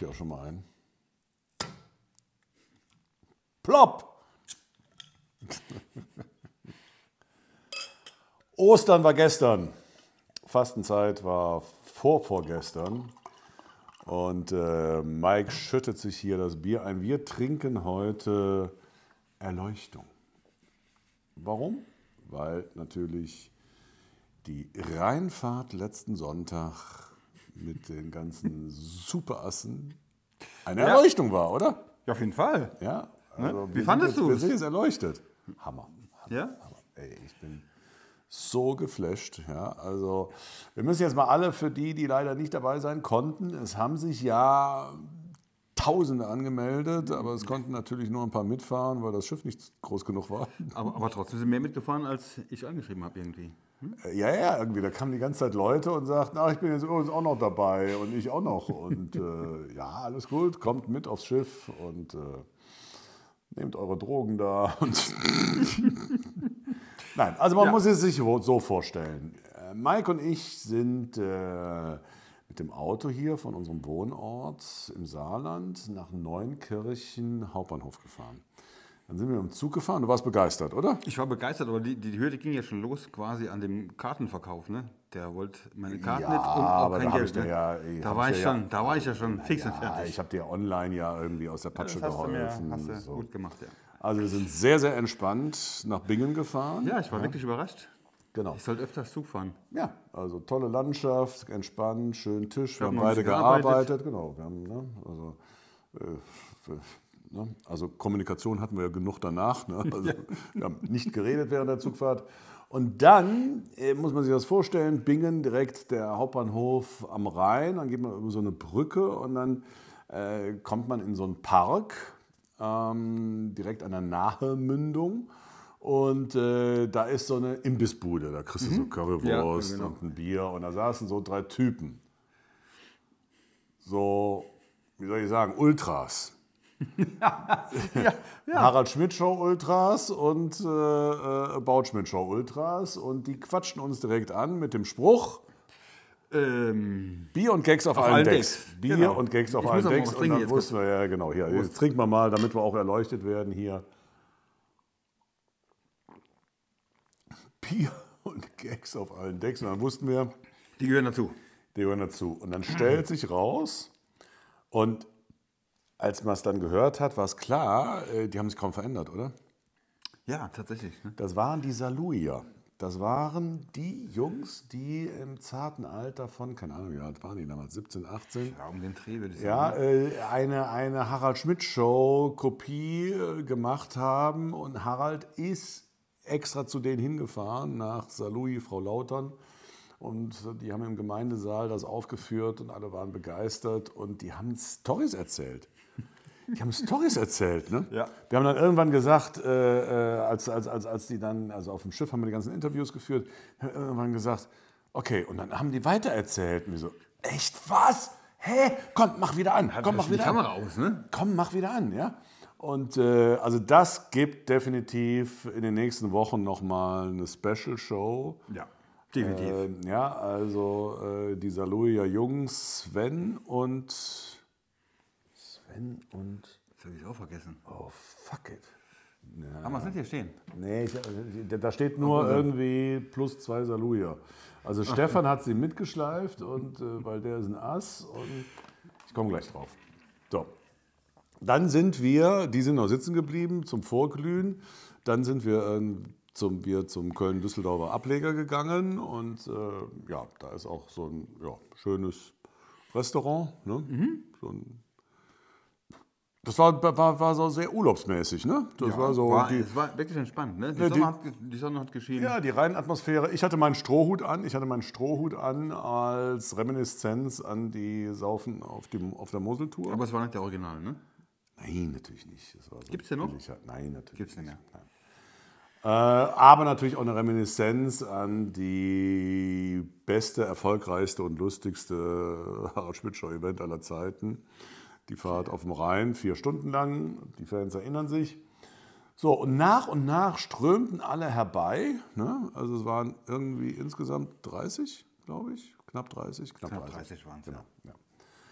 dir auch schon mal ein. Plopp! Ostern war gestern. Fastenzeit war vorgestern. Und Mike schüttet sich hier das Bier ein. Wir trinken heute Erleuchtung. Warum? Weil natürlich die Rheinfahrt letzten Sonntag mit den ganzen Superassen eine Erleuchtung war, oder? Ja, auf jeden Fall. Ja. Also Wie fandest du Wir es? sind jetzt erleuchtet. Hammer. Ja? Hammer. Ey, ich bin so geflasht. Ja, also wir müssen jetzt mal alle für die leider nicht dabei sein konnten. Es haben sich ja Tausende angemeldet, aber es konnten natürlich nur ein paar mitfahren, weil das Schiff nicht groß genug war. Aber trotzdem sind mehr mitgefahren, als ich angeschrieben habe irgendwie. Ja, irgendwie. Da kamen die ganze Zeit Leute und sagten, ach, ich bin jetzt übrigens auch noch dabei und ich auch noch. Und ja, alles gut, kommt mit aufs Schiff und nehmt eure Drogen da. Und Nein, also man muss es sich so vorstellen. Mike und ich sind mit dem Auto hier von unserem Wohnort im Saarland nach Neunkirchen Hauptbahnhof gefahren. Dann sind wir mit dem Zug gefahren. Du warst begeistert, oder? Ich war begeistert, aber die Hürde ging ja schon los quasi an dem Kartenverkauf. Ne? Der wollte meine Karten nicht und auch aber kein da Geld. Da war ich ja schon fix und fertig. Ich habe dir online ja irgendwie aus der Patsche Das geholfen. hast du so. gut gemacht, ja. Also wir sind sehr, sehr entspannt nach Bingen gefahren. Ja, ich war wirklich überrascht. Genau. Ich sollte öfters Zug fahren. Ja, also tolle Landschaft, entspannt, schönen Tisch. Wir haben noch ein beide bisschen gearbeitet. Genau, wir haben, also Kommunikation hatten wir ja genug danach. Ne? Also, wir haben nicht geredet während der Zugfahrt. Und dann muss man sich das vorstellen, Bingen, direkt der Hauptbahnhof am Rhein. Dann geht man über so eine Brücke und dann kommt man in so einen Park, direkt an der Nahemündung. Und da ist so eine Imbissbude, da kriegst du so Currywurst genau. und ein Bier. Und da saßen so 3 Typen. So, wie soll ich sagen, Ultras. Harald Schmidt Show Ultras und Baut Schmidt Show Ultras. Und die quatschten uns direkt an mit dem Spruch: Bier und Gags auf allen Decks. Bier Genau. und Gags auf Ich allen muss aber Decks. was Und trinken dann jetzt. wussten wir, ja genau, hier, jetzt trinken wir mal, damit wir auch erleuchtet werden hier. Bier und Gags auf allen Decks. Und dann wussten wir, Die gehören dazu. die gehören dazu. Und dann stellt sich raus, und als man es dann gehört hat, war es klar, die haben sich kaum verändert, oder? Ja, tatsächlich. Ne? Das waren die Saluier. Das waren die Jungs, die im zarten Alter von, keine Ahnung, wie alt waren die damals, 17, 18? Ja, um den Dreh würde ich Ja, sagen. eine Harald Schmidt Show Kopie gemacht haben, und Harald ist extra zu denen hingefahren, nach Saarlouis, Frau Lautern, und die haben im Gemeindesaal das aufgeführt und alle waren begeistert und die haben Storys erzählt. Die haben Storys erzählt, ne? Ja. Wir haben dann irgendwann gesagt, als die dann, also auf dem Schiff haben wir die ganzen Interviews geführt, haben wir irgendwann gesagt, okay, und dann haben die weitererzählt. Und wir so, echt, was? Hä? Komm, mach wieder an. Komm, mach die wieder an. Kamera aus, ne? Komm, mach wieder an, ja? Und also das gibt definitiv in den nächsten Wochen nochmal eine Special-Show. Ja, definitiv. Ja, also die Saarlouier Jungs, Sven und... Das habe ich auch vergessen. Oh, fuck it. Aber was sind hier stehen? Nee, da steht nur irgendwie plus 2 Saarlouier. Also Stefan hat sie mitgeschleift, und weil der ist ein Ass, und ich komme gleich drauf. So. Dann sind wir, die sind noch sitzen geblieben zum Vorglühen. Dann sind wir zum Köln-Düsseldorfer Ableger gegangen, und ja, da ist auch so ein schönes Restaurant. Ne? Das war so sehr urlaubsmäßig, ne? Das war so es war wirklich entspannt, ne? Die Sonne hat geschienen. ja, die Rheinatmosphäre. Ich hatte meinen Strohhut an als Reminiszenz an die Saufen auf der Moseltour. Aber es war nicht der Original, ne? Nein, natürlich nicht. Das war so Gibt's den noch? billiger. Nein, natürlich Gibt's den nicht. ja. Nein. Aber natürlich auch eine Reminiszenz an die beste, erfolgreichste und lustigste Harald Schmidt Show Event aller Zeiten. Die Fahrt auf dem Rhein, 4 Stunden lang. Die Fans erinnern sich. So, und nach strömten alle herbei. Ne? Also es waren irgendwie insgesamt 30, glaube ich. Knapp 30. Knapp 30 waren es, genau. Ja.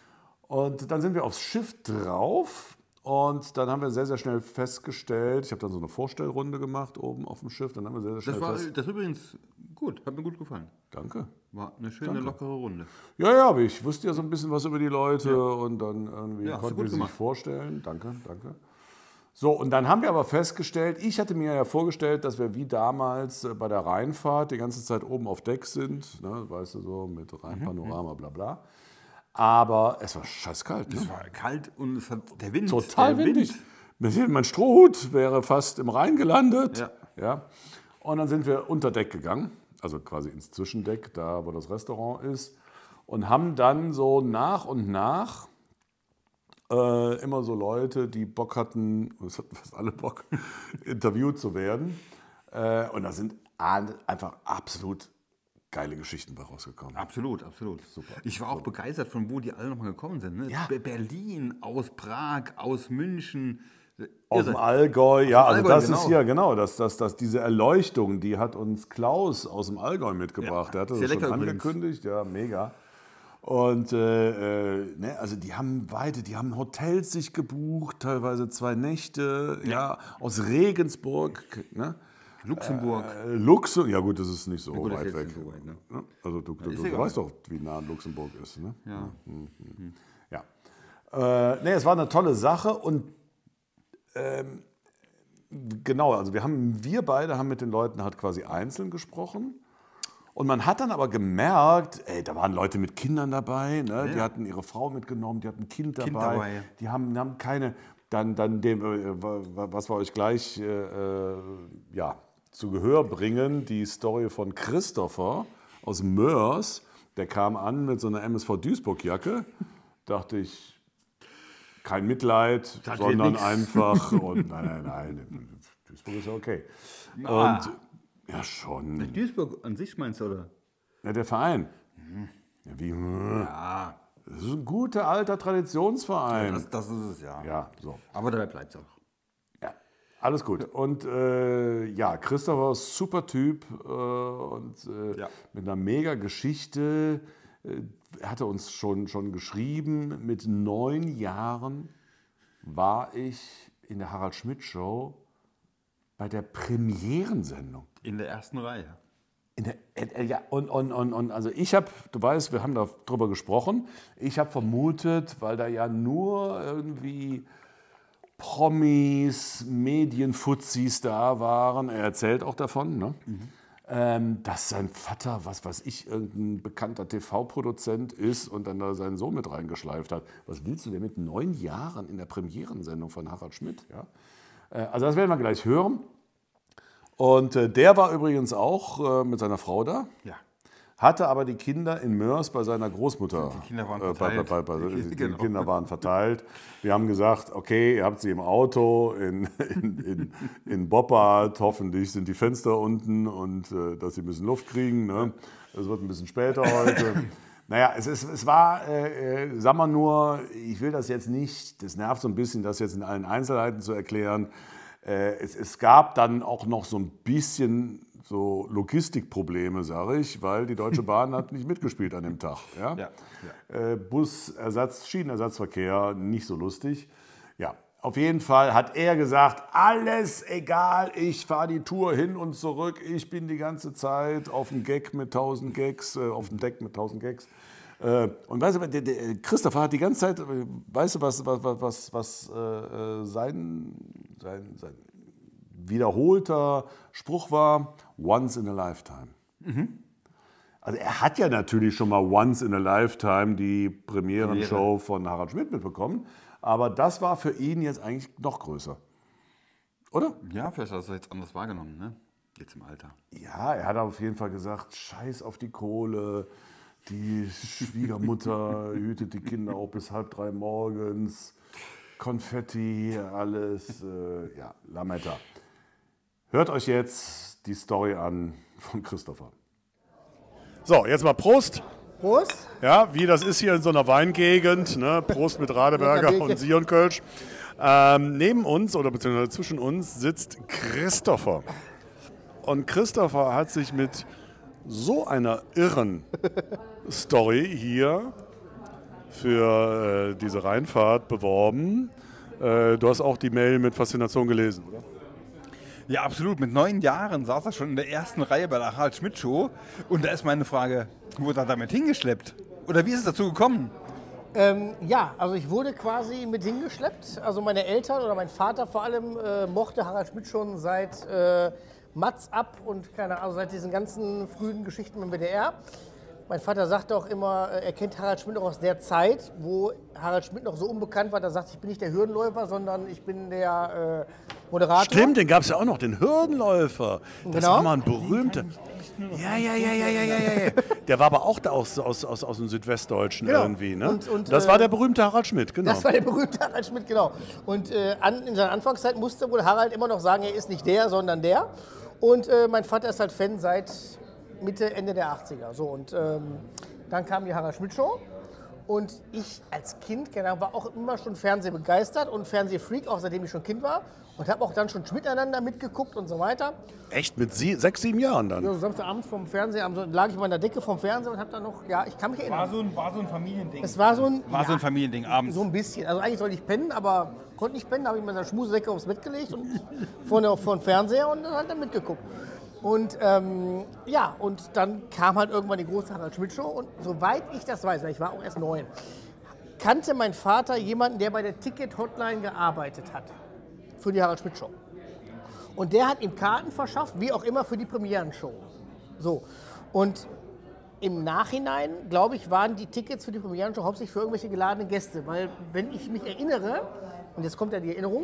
Und dann sind wir aufs Schiff drauf und dann haben wir sehr, sehr schnell festgestellt, ich habe dann so eine Vorstellrunde gemacht oben auf dem Schiff, dann haben wir sehr, sehr schnell Das war übrigens gut, hat mir gut gefallen. Danke. War eine schöne, lockere Runde. Ja, aber ich wusste ja so ein bisschen was über die Leute und dann irgendwie Ja, hast du konnten gut wir sich gemacht. vorstellen. Danke. So, und dann haben wir aber festgestellt, ich hatte mir ja vorgestellt, dass wir wie damals bei der Rheinfahrt die ganze Zeit oben auf Deck sind, ne, weißt du, so mit Rheinpanorama, bla bla. Aber es war scheißkalt. Ne? Es war kalt und es hat der Wind. Total der windig. Mein Strohhut wäre fast im Rhein gelandet. Ja. Ja. Und dann sind wir unter Deck gegangen, also quasi ins Zwischendeck, da wo das Restaurant ist, und haben dann so nach und nach immer so Leute, die Bock hatten, und es hatten fast alle Bock, interviewt zu werden. Und da sind einfach absolut geile Geschichten bei rausgekommen. Absolut. Super. Ich war auch begeistert, von wo die alle nochmal gekommen sind. Ne? Ja. Berlin, aus Prag, aus München. Aus dem Allgäu, ja, also Allgäu, das genau. ist hier, genau, diese Erleuchtung, die hat uns Klaus aus dem Allgäu mitgebracht. Ja, Der hatte sehr das schon lecker übrigens. angekündigt, ja, mega. Und ne, also die haben Hotels sich gebucht, teilweise 2 Nächte, ja, aus Regensburg, ne? Luxemburg. Ja gut, das ist nicht so gut, das weit ist weg. jetzt nicht so weit, ne? Ne? Also du egal. weißt doch, wie nah Luxemburg ist, ne? Ja. Ja. Nee, es war eine tolle Sache und genau, also wir beide haben mit den Leuten halt quasi einzeln gesprochen. Und man hat dann aber gemerkt, da waren Leute mit Kindern dabei, ne? Die hatten ihre Frau mitgenommen, die hatten ein Kind dabei. Die haben keine, dann was wir euch gleich zu Gehör bringen, die Story von Christopher aus Mörs, der kam an mit so einer MSV Duisburg-Jacke, dachte ich, kein Mitleid, Das wird sondern nix. einfach, und nein, Duisburg ist ja okay. Und ja, schon. Duisburg an sich meinst du, oder? Ja, der Verein. Ja, wie? Ja, Das ist ein guter alter Traditionsverein. das ist es, ja. Ja, so. Aber dabei bleibt es auch. Ja, alles gut. Und ja, Christopher ist super Typ und mit einer mega Geschichte. Er hatte uns schon geschrieben, mit 9 Jahren war ich in der Harald Schmidt Show bei der Premierensendung. In der ersten Reihe. Ja, und also du weißt, wir haben darüber gesprochen, ich habe vermutet, weil da ja nur irgendwie Promis, Medienfuzis da waren, er erzählt auch davon, ne? Dass sein Vater, was weiß ich, irgendein bekannter TV-Produzent ist und dann da seinen Sohn mit reingeschleift hat. Was willst du denn mit 9 Jahren in der Premierensendung von Harald Schmidt? Ja? Also das werden wir gleich hören. Und der war übrigens auch mit seiner Frau da, Ja. hatte aber die Kinder in Mörs bei seiner Großmutter. Die Kinder waren verteilt. Die Genau. Kinder waren verteilt. Wir haben gesagt, okay, ihr habt sie im Auto in Boppard, hoffentlich sind die Fenster unten und dass sie ein bisschen Luft kriegen. Ne? Das wird ein bisschen später heute. Naja, es war, sagen wir nur, ich will das jetzt nicht, das nervt so ein bisschen, das jetzt in allen Einzelheiten zu erklären. Es gab dann auch noch so ein bisschen so Logistikprobleme, sage ich, weil die Deutsche Bahn hat nicht mitgespielt an dem Tag. Ja? Busersatz, Schienenersatzverkehr, nicht so lustig. Ja, auf jeden Fall hat er gesagt, alles egal, ich fahre die Tour hin und zurück, ich bin die ganze Zeit auf dem Deck mit 1000 Gags. Und weißt du, der Christopher hat die ganze Zeit, weißt du, was sein wiederholter Spruch war? Once in a lifetime. Also er hat ja natürlich schon mal once in a lifetime die Premierenshow von Harald Schmidt mitbekommen, aber das war für ihn jetzt eigentlich noch größer. Oder? Ja, vielleicht hast du es jetzt anders wahrgenommen, ne? Jetzt im Alter. Ja, er hat auf jeden Fall gesagt, scheiß auf die Kohle. Die Schwiegermutter hütet die Kinder auch bis 2:30 morgens. Konfetti, alles. Ja, Lametta. Hört euch jetzt die Story an von Christopher. So, jetzt mal Prost. Prost. Ja, wie das ist hier in so einer Weingegend. Ne? Prost mit Radeberger und Sion Kölsch. Neben uns oder beziehungsweise zwischen uns sitzt Christopher. Und Christopher hat sich mit so einer irren Story hier für diese Rheinfahrt beworben. Du hast auch die Mail mit Faszination gelesen, oder? Ja, absolut. Mit 9 Jahren saß er schon in der ersten Reihe bei der Harald-Schmidt-Show. Und da ist meine Frage, wurde er damit hingeschleppt? Oder wie ist es dazu gekommen? Ja, also ich wurde quasi mit hingeschleppt. Also meine Eltern oder mein Vater vor allem mochte Harald Schmidt schon seit Mats ab und keine Ahnung, seit diesen ganzen frühen Geschichten im WDR. Mein Vater sagte auch immer, er kennt Harald Schmidt auch aus der Zeit, wo Harald Schmidt noch so unbekannt war, da sagt, ich bin nicht der Hürdenläufer, sondern ich bin der Moderator. Stimmt, den gab es ja auch noch, den Hürdenläufer. Das Genau. war mal ein berühmter. Ja. Der war aber auch da aus dem Südwestdeutschen irgendwie, ne? Und, das war der berühmte Harald Schmidt, genau. Das war der berühmte Harald Schmidt, genau. Und in seiner Anfangszeit musste wohl Harald immer noch sagen, er ist nicht der, sondern der. Und mein Vater ist halt Fan seit Mitte, Ende der 80er. So, und dann kam die Harald Schmidt Show. Und ich als Kind war auch immer schon fernsehbegeistert und Fernsehfreak, auch seitdem ich schon Kind war. Und habe auch dann schon miteinander mitgeguckt und so weiter. Echt? Mit 6, 7 Jahren dann? Ja, so Samstagabends vom Fernseher, lag ich in meiner Decke vom Fernseher und habe dann noch, ja, ich kann mich erinnern. War so ein Familiending. Es war so ein Familiending abends. So ein bisschen. Also eigentlich sollte ich pennen, aber konnte nicht pennen. Da habe ich mir meine Schmusedecke aufs Bett gelegt und vor den Fernseher und dann halt mitgeguckt. Und und dann kam halt irgendwann die große Harald Schmidt Show und soweit ich das weiß, weil ich war auch erst 9, kannte mein Vater jemanden, der bei der Ticket-Hotline gearbeitet hat für die Harald Schmidt Show. Und der hat ihm Karten verschafft, wie auch immer, für die Premierenshow. So. Und im Nachhinein, glaube ich, waren die Tickets für die Premierenshow hauptsächlich für irgendwelche geladenen Gäste. Weil, wenn ich mich erinnere, und jetzt kommt ja die Erinnerung,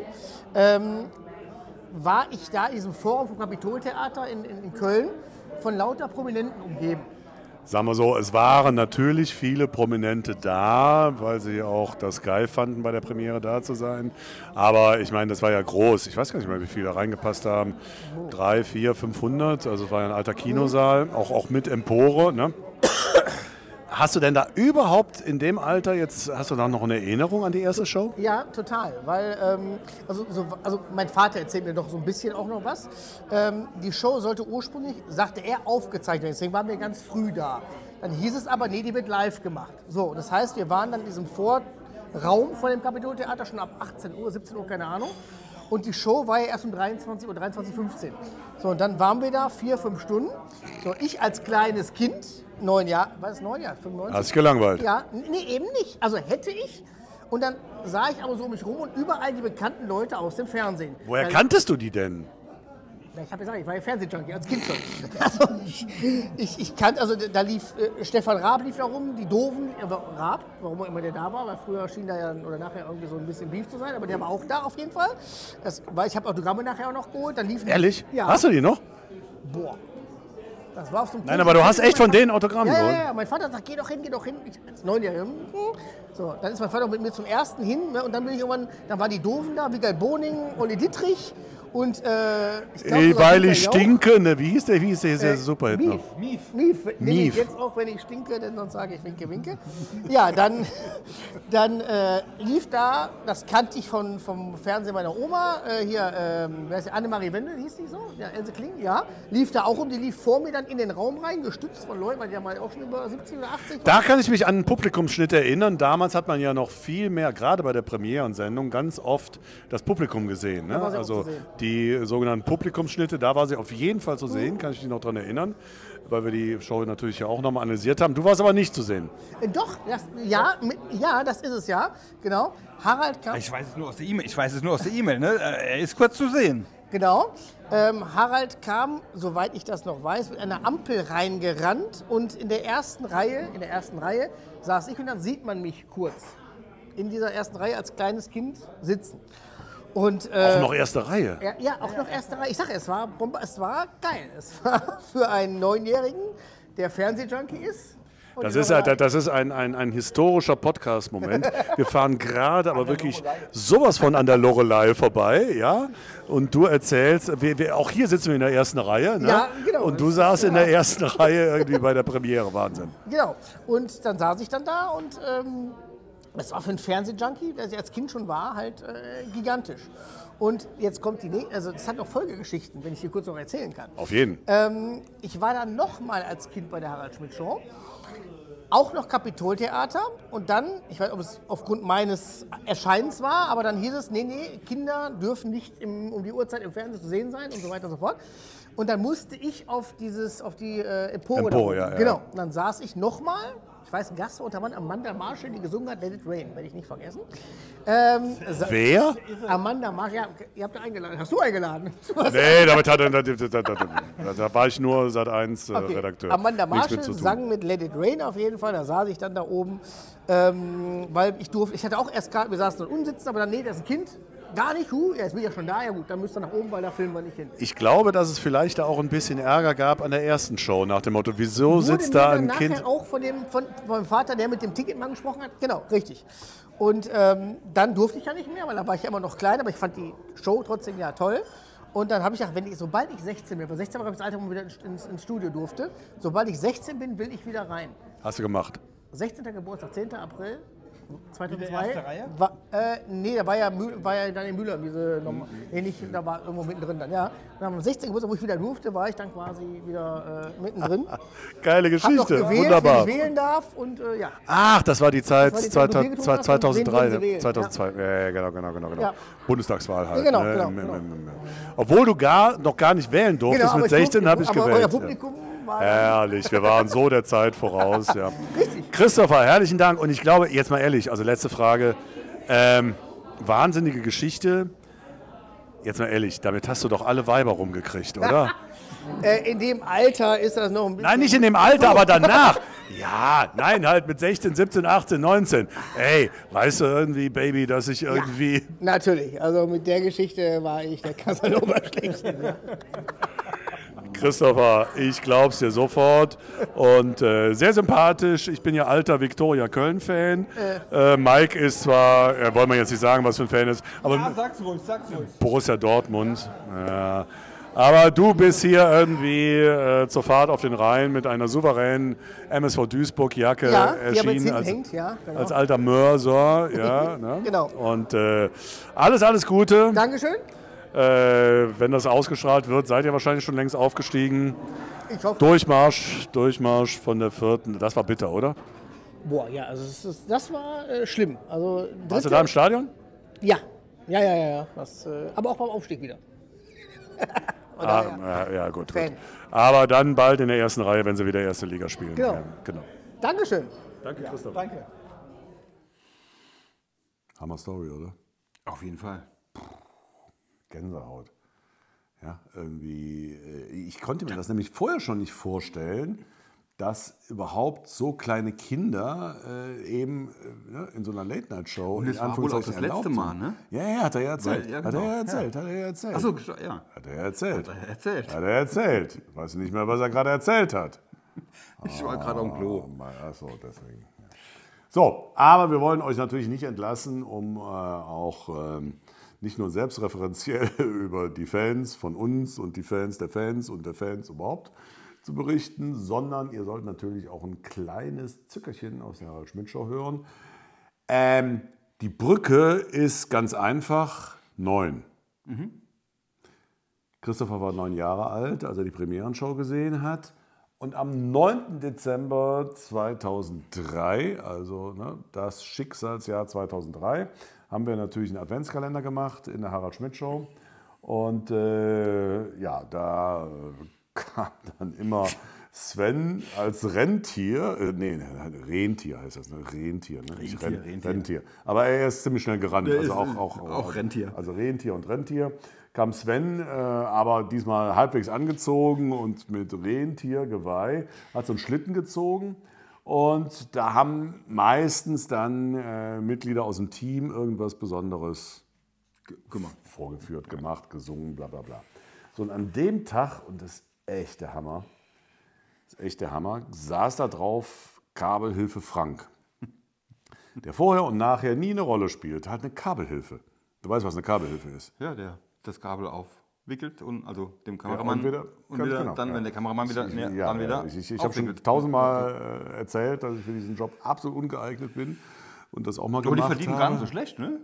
war ich da in diesem Forum vom Kapitoltheater in Köln von lauter Prominenten umgeben. Sagen wir so, es waren natürlich viele Prominente da, weil sie auch das geil fanden, bei der Premiere da zu sein. Aber ich meine, das war ja groß. Ich weiß gar nicht mehr, wie viele da reingepasst haben. 300, 400, 500. Also es war ja ein alter Kinosaal, auch mit Empore. Ne? Hast du denn da überhaupt in dem Alter jetzt, hast du da noch eine Erinnerung an die erste Show? Ja, total, weil, also mein Vater erzählt mir doch so ein bisschen auch noch was. Die Show sollte ursprünglich, sagte er, aufgezeichnet werden, deswegen waren wir ganz früh da. Dann hieß es aber, nee, die wird live gemacht. So, das heißt, wir waren dann in diesem Vorraum von dem Kapitoltheater schon ab 18 Uhr, 17 Uhr, keine Ahnung. Und die Show war ja erst um 23 Uhr, 23:15 Uhr. So, und dann waren wir da 4, 5 Stunden. So, ich als kleines Kind, 9 Jahre, war es 9 Jahre, 95? Hast dich gelangweilt? Ja, nee, eben nicht. Also hätte ich. Und dann sah ich aber so um mich rum und überall die bekannten Leute aus dem Fernsehen. Woher kanntest du die denn? Ich habe gesagt, ich war ja Fernsehjunkie als Kind schon. Also ich kannte, also da lief Stefan Raab lief da rum, die Doofen, Raab, warum auch immer der da war, weil früher schien da ja oder nachher irgendwie so ein bisschen Beef zu sein, aber der war auch da auf jeden Fall. Ich habe Autogramme nachher auch noch geholt. Dann liefen Ehrlich? Ja. Hast du die noch? Boah. Das war auf so einem Nein, aber du hast echt von denen Autogramm geholt? Ja. Mein Vater sagt, geh doch hin. Ich als 9-Jähriger. So, dann ist mein Vater mit mir zum ersten hin. Ne, und dann bin ich irgendwann, dann waren die Doofen da, Wiegald Boning, Olli Dittrich. Und ich glaube, weil ich stinke, ne, wie hieß der Superhit noch? Mief. Nee, jetzt auch, wenn ich stinke, denn sonst sage ich winke, winke. Ja, dann lief da, das kannte ich vom Fernsehen meiner Oma, wer ist die? Annemarie Wendel, hieß die so? Ja, Else Kling, ja. Lief da auch die lief vor mir dann in den Raum rein, gestützt von Leuten, weil die ja mal auch schon über 70 oder 80 Da kann ich mich an einen Publikumsschnitt erinnern. Damals hat man ja noch viel mehr, gerade bei der Premierensendung, ganz oft das Publikum gesehen. Ne? Also die sogenannten Publikumsschnitte, da war sie auf jeden Fall zu sehen, kann ich mich noch daran erinnern, weil wir die Show natürlich ja auch nochmal analysiert haben. Du warst aber nicht zu sehen. Doch, das ist es ja, genau. Harald kam. Ich weiß es nur aus der E-Mail, ne? Er ist kurz zu sehen. Genau. Harald kam, soweit ich das noch weiß, mit einer Ampel reingerannt und in der ersten Reihe saß ich und dann sieht man mich kurz in dieser ersten Reihe als kleines Kind sitzen. Und, auch noch erste Reihe? Ja, auch noch erste Reihe. Ich sage, es war geil. Es war für einen 9-Jährigen, der Fernsehjunkie ist. Das ist ein historischer Podcast-Moment. Wir fahren gerade aber wirklich sowas von an der Loreley vorbei, ja. Und du erzählst, auch hier sitzen wir in der ersten Reihe, ne? Ja, genau. Und du saßt in der ersten Reihe irgendwie bei der Premiere, Wahnsinn. Genau. Und dann saß ich dann da und das war für einen Fernsehjunkie, der als Kind schon war, halt gigantisch. Und jetzt kommt also das hat noch Folgegeschichten, wenn ich hier kurz noch erzählen kann. Auf jeden. Ich war dann nochmal als Kind bei der Harald Schmidt Show. auch noch Kapitoltheater und dann, ich weiß nicht, ob es aufgrund meines Erscheinens war, aber dann hieß es, nee, Kinder dürfen nicht um die Uhrzeit im Fernsehen zu sehen sein und so weiter und so fort. Und dann musste ich auf die Empore. Empore, ja. Genau. Und dann saß ich nochmal, ich weiß, ein Gast unter anderem Amanda Marshall, die gesungen hat, Let It Rain, werde ich nicht vergessen. Wer? Amanda Marshall, ja, ihr habt ja eingeladen. Hast du eingeladen? Nee, da war ich nur Sat.1 Redakteur. Amanda Nichts mit Marshall zu tun. sang mit Let It Rain auf jeden Fall. Da saß ich dann da oben, weil ich hatte auch erst gerade, wir saßen dann unsitzen, aber dann, nee, das ist ein Kind. Gar nicht, jetzt bin ich ja schon da, ja gut, dann müsst ihr nach oben, weil da filmen wir nicht hin. Ich glaube, dass es vielleicht da auch ein bisschen Ärger gab an der ersten Show, nach dem Motto, wieso sitzt da ein Kind? Auch von meinem Vater, der mit dem Ticketmann gesprochen hat. Genau, richtig. Und dann durfte ich ja nicht mehr, weil da war ich ja immer noch klein, aber ich fand die Show trotzdem ja toll. Und dann habe ich gedacht, sobald ich 16 bin, weil 16 war das Alter, wo man wieder ins Studio durfte, sobald ich 16 bin, will ich wieder rein. Hast du gemacht? 16. Geburtstag, 10. April 2002. In der ersten Reihe? Nee, da war ja Daniel Müller, da war irgendwo mittendrin dann, ja. Dann am 16. Geburtstag, wo ich wieder durfte, war ich dann quasi wieder mittendrin. Geile Hab noch Geschichte, gewählt, wunderbar. wenn ich wählen darf und ja. Ach, das war die Zeit Das war die Zeit, wo du Bier getrunken hast und wen 2003, sie wählen. 2002. Ja, genau. Ja. Bundestagswahl halt. Genau, ne? genau. Obwohl du noch gar nicht wählen durftest, aber mit 16 habe ich aber gewählt. euer Publikum war Herrlich, wir waren so der Zeit voraus. Ja. richtig. Christopher, herzlichen Dank. Und ich glaube, jetzt mal ehrlich, also letzte Frage. Wahnsinnige Geschichte. Jetzt mal ehrlich, damit hast du doch alle Weiber rumgekriegt, oder? In dem Alter ist das noch ein bisschen... Nein, nicht in dem Alter, aber danach. Ja, nein, halt mit 16, 17, 18, 19. Ey, weißt du irgendwie, Baby, dass ich irgendwie... Natürlich, also mit der Geschichte war ich der Casanova schlechthin. Christopher, ich glaub's dir sofort und sehr sympathisch. Ich bin ja alter Viktoria Köln-Fan. Mike ist zwar, wollen wir jetzt nicht sagen, was für ein Fan ist, aber Ja, sag's ruhig. Borussia Dortmund. Ja. Aber du bist hier irgendwie zur Fahrt auf den Rhein mit einer souveränen MSV Duisburg-Jacke Ja, die aber jetzt erschienen hinten als, hängt, ja. Genau. als alter Mörser. Ja, ne? Genau. Und alles Gute. Dankeschön. Wenn das ausgestrahlt wird, seid ihr wahrscheinlich schon längst aufgestiegen. Ich hoffe. Durchmarsch von der 4. Das war bitter, oder? Boah, ja, also das war schlimm. Also, Warst du da im Stadion? Ja. Das, aber auch beim Aufstieg wieder. Ja, gut. Fan. Aber dann bald in der ersten Reihe, wenn sie wieder erste Liga spielen. Genau. Ja, genau. Dankeschön. Danke, Christoph. Danke. Hammer Story, oder? Auf jeden Fall. Gänsehaut. Ja, irgendwie. Ich konnte mir das nämlich vorher schon nicht vorstellen, dass überhaupt so kleine Kinder in so einer Late-Night-Show Und es war wohl auch das letzte Mal, ne? Ja, hat er ja erzählt. Weil, Hat er ja erzählt. Achso, ja. Hat er erzählt. Erzählt. Hat er erzählt. Ich weiß nicht mehr, was er gerade erzählt hat. Ich war gerade am Klo. Achso, deswegen. So, aber wir wollen euch natürlich nicht entlassen, um auch nicht nur selbstreferenziell über die Fans von uns und die Fans der Fans und der Fans überhaupt zu berichten, sondern ihr sollt natürlich auch ein kleines Zückerchen aus der Harald Schmidt Show hören. Die Brücke ist ganz einfach 9. Christopher war 9 Jahre alt, als er die Premierenshow gesehen hat. Und am 9. Dezember 2003, also das Schicksalsjahr 2003, haben wir natürlich einen Adventskalender gemacht in der Harald Schmidt Show. Und da kam dann immer Sven als Rentier, Rentier heißt das, ne? Rentier. Rentier. Aber er ist ziemlich schnell gerannt. Der Also ist auch Rentier. Also Rentier und Rentier. Kam Sven, aber diesmal halbwegs angezogen und mit Rentiergeweih, hat so einen Schlitten gezogen. Und da haben meistens dann Mitglieder aus dem Team irgendwas Besonderes vorgeführt, gemacht, gesungen, bla bla bla. So, und an dem Tag, und das ist echt der Hammer, saß da drauf Kabelhilfe Frank, der vorher und nachher nie eine Rolle spielt, hat eine Kabelhilfe. Du weißt, was eine Kabelhilfe ist. Ja, der das Kabel aufwickelt und also dem Kameramann wenn der Kameramann wieder ich habe schon 1000-mal erzählt, dass ich für diesen Job absolut ungeeignet bin und das auch mal aber gemacht habe. die verdienen gar nicht so schlecht, ne?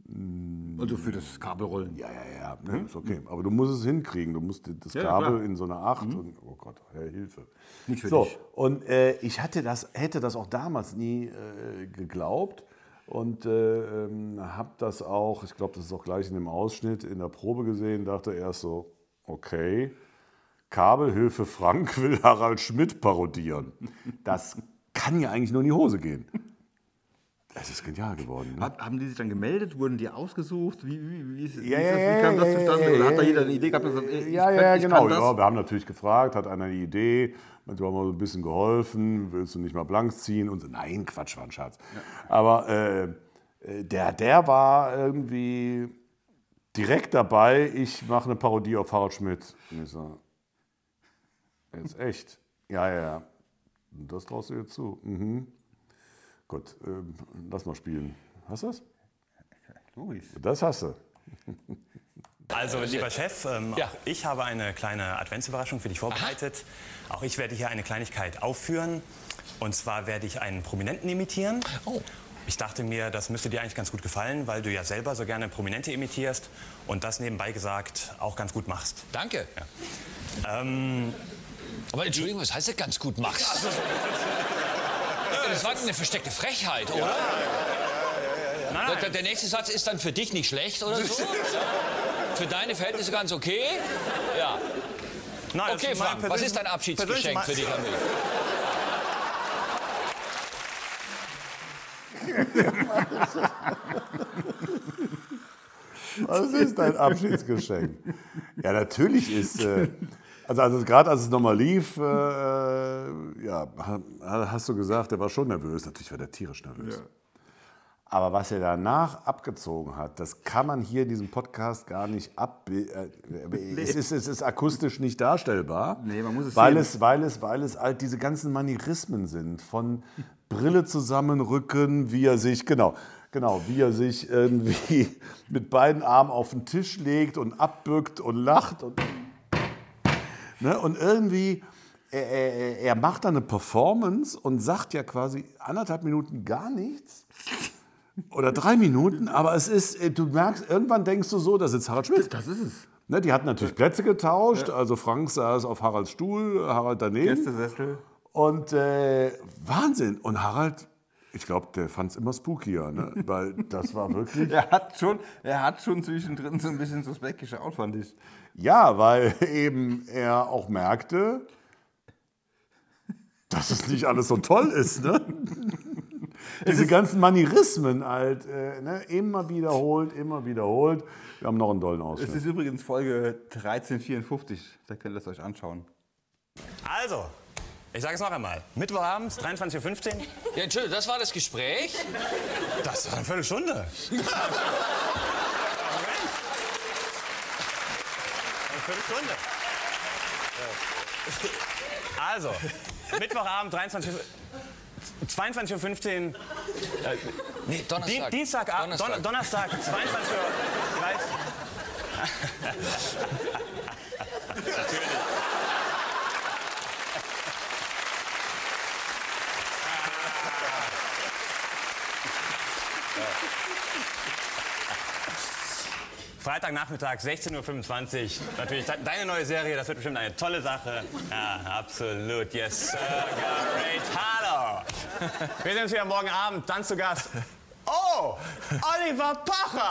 Also für das Kabelrollen. Ja, ne, ist okay. Aber du musst es hinkriegen. Du musst das Kabel klar. in so einer 8 und, oh Gott, Herr Hilfe. Nicht für so, dich. und ich hätte das auch damals nie geglaubt und habe das auch, ich glaube, das ist auch gleich in dem Ausschnitt in der Probe gesehen, dachte erst so, okay, Kabelhilfe Frank will Harald Schmidt parodieren. Das kann ja eigentlich nur in die Hose gehen. Es ist genial geworden. Ne? Haben die sich dann gemeldet? Wurden die ausgesucht? Wie Ja, kam das zustande? ja, Oder hat da jeder eine Idee gehabt? Und gesagt, ich Genau. kann das? Ja, wir haben natürlich gefragt, hat einer eine Idee? Manchmal haben wir so ein bisschen geholfen. Willst du nicht mal Blanks ziehen? Und so, nein, Quatsch, war ein Scherz. Ja. Aber der war irgendwie direkt dabei. Ich mache eine Parodie auf Harald Schmidt. Und ich so, jetzt echt? Ja. Das traust du dir zu. Mhm. Gut, lass mal spielen. Hast du das? Logisch. Das hast du. Also, lieber Chef, auch ich habe eine kleine Adventsüberraschung für dich vorbereitet. Auch ich werde hier eine Kleinigkeit aufführen. Und zwar werde ich einen Prominenten imitieren. Oh. Ich dachte mir, das müsste dir eigentlich ganz gut gefallen, weil du ja selber so gerne Prominente imitierst und das nebenbei gesagt auch ganz gut machst. Danke. Ja. Aber Entschuldigung, was heißt das ganz gut machst? Das war eine versteckte Frechheit, oder? Nein. Der nächste Satz ist dann für dich nicht schlecht oder so? Für deine Verhältnisse ganz okay? Ja. Nein, das Okay, ist mein Frank, was ist dein Abschiedsgeschenk für dich an mich? Was ist dein Abschiedsgeschenk? Ja, natürlich ist, also gerade als es nochmal lief, hast du gesagt, der war schon nervös. Natürlich war der tierisch nervös. Ja. Aber was er danach abgezogen hat, das kann man hier in diesem Podcast gar nicht es ist akustisch nicht darstellbar, Nee, man muss es weil sehen. es halt diese ganzen Manierismen sind, von Brille zusammenrücken, wie er sich irgendwie mit beiden Armen auf den Tisch legt und abbückt und lacht und irgendwie er macht dann eine Performance und sagt ja quasi 1,5 Minuten gar nichts. Oder 3 Minuten, aber es ist, du merkst, irgendwann denkst du so, da sitzt Harald Schmidt. Das ist es. Ne, die hatten natürlich Plätze getauscht, also Frank saß auf Haralds Stuhl, Harald daneben. Gästesessel. Und Wahnsinn. Und Harald, ich glaube, der fand es immer spookier, ne? Weil das war wirklich... Er hat schon zwischendrin so ein bisschen suspekt geschaut, fand ich. Ja, weil eben er auch merkte, dass es nicht alles so toll ist, ne? Diese ganzen Manierismen halt, immer wiederholt. Wir haben noch einen dollen Es Ausschnitt. ist übrigens Folge 1354, da könnt ihr es euch anschauen. Also, ich sage es noch einmal. Mittwochabend, 23:15 Uhr. Ja, Entschuldigung, das war das Gespräch? Das ist eine Viertelstunde. Eine Viertelstunde. Also, Mittwochabend, 22:15 Uhr. Nee, Donnerstag. Dienstagabend, Donnerstag, 22:30 Uhr. Natürlich. Freitagnachmittag, 16:25 Uhr. Natürlich deine neue Serie, das wird bestimmt eine tolle Sache. Ja, absolut. Yes, sir. Great. Hallo. Wir sehen uns wieder morgen Abend. Dann zu Gast. Oh, Oliver Pocher.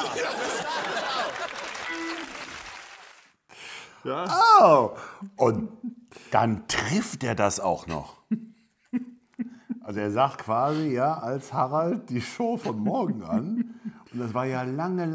Oh, und dann trifft er das auch noch. Also er sagt quasi, ja, als Harald die Show von morgen an. Und das war ja lange,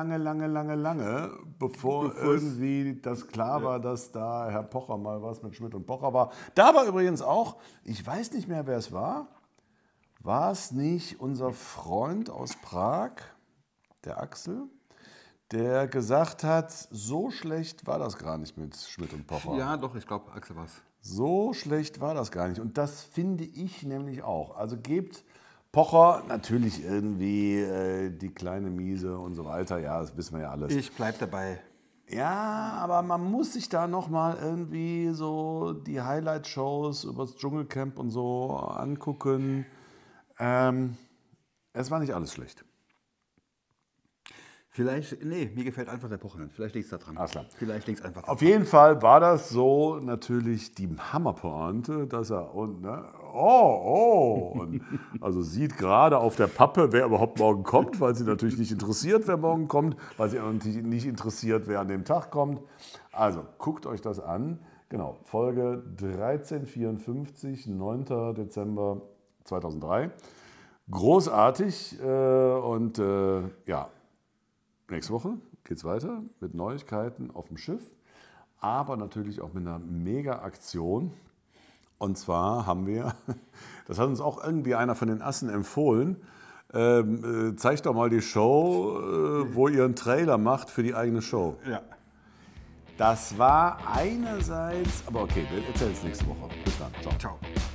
bevor irgendwie das klar war, dass da Herr Pocher mal was mit Schmidt und Pocher war. Da war übrigens auch, ich weiß nicht mehr, wer es war. War es nicht unser Freund aus Prag, der Axel, der gesagt hat, so schlecht war das gar nicht mit Schmidt und Pocher. Ja, doch, ich glaube, Axel war's. So schlecht war das gar nicht. Und das finde ich nämlich auch. Also gebt Pocher natürlich irgendwie die kleine Miese und so weiter. Ja, das wissen wir ja alles. Ich bleib dabei. Ja, aber man muss sich da nochmal irgendwie so die Highlight-Shows übers Dschungelcamp und so angucken. Es war nicht alles schlecht. Vielleicht, nee, mir gefällt einfach der Pocher nicht. Vielleicht liegt es da dran. Alles klar. Vielleicht liegt es einfach Auf jeden Fall war das so natürlich die Hammerpointe, dass er und und also sieht gerade auf der Pappe, wer überhaupt morgen kommt, weil sie natürlich nicht interessiert, wer morgen kommt, weil sie nicht interessiert, wer an dem Tag kommt. Also guckt euch das an. Genau, Folge 1354, 9. Dezember 2003. Großartig und ja. Nächste Woche geht es weiter mit Neuigkeiten auf dem Schiff, aber natürlich auch mit einer Mega-Aktion. Und zwar haben wir, das hat uns auch irgendwie einer von den Assen empfohlen, zeigt doch mal die Show, wo ihr einen Trailer macht für die eigene Show. Ja. Das war einerseits, aber okay, wir erzählen es nächste Woche. Bis dann, ciao. Ciao.